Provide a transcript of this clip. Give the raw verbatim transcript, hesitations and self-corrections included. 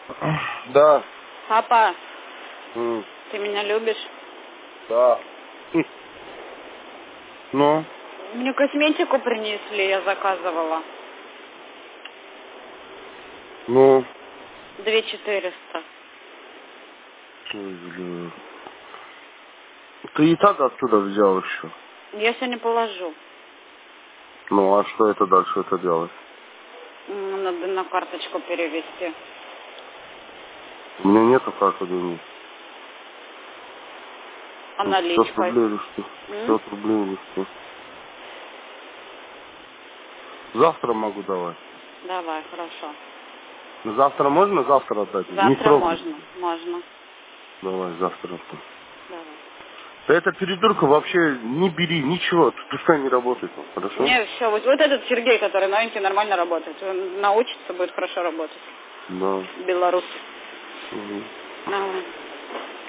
Да. Папа, М. ты меня любишь? Да. Хм. Ну? Мне косметику принесли, я заказывала. Ну? Две четыреста. Ой, бля. Ты и так оттуда взял еще. Я сегодня положу. Ну, а что это дальше это делать? М, Надо на карточку перевести. У меня нету карты денег. А пятьдесят наличкой? рублей или что? М? пятьдесят рублей или что? Завтра могу давать. Давай, хорошо. Завтра можно завтра отдать? Не Завтра срок. можно, можно. Давай, завтра отдам. Давай. Да эта придурка вообще не бери, ничего, пускай не работает, хорошо? Не, все, вот, вот этот Сергей, который новенький, нормально работает. Он научится, будет хорошо работать. Да. Белорус. Угу. Давай.